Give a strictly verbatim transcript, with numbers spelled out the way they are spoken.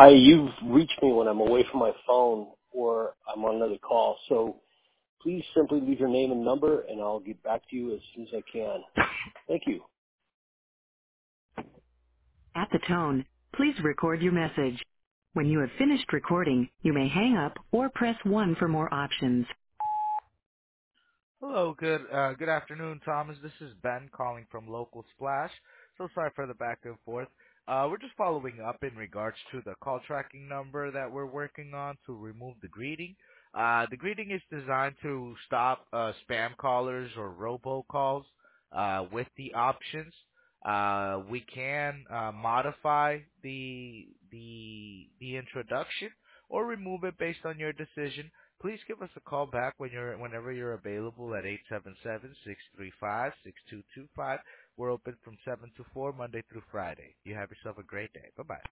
I you've reached me when I'm away from my phone or I'm on another call. So please simply leave your name and number, and I'll get back to you as soon as I can. Thank you. At the tone, please record your message. When you have finished recording, you may hang up or press one for more options. Hello, good uh, good afternoon, Thomas. This is Ben calling from Local Splash. So sorry for the back and forth. Uh, we're just following up in regards to the call tracking number that we're working on to remove the greeting. Uh, the greeting is designed to stop uh, spam callers or robocalls uh, with the options. Uh, we can uh, modify the the the introduction or remove it based on your decision. Please give us a call back when you're whenever you're available at eight seven seven, six three five, six two two five. We're open from seven to four Monday through Friday. You have yourself a great day. Bye-bye.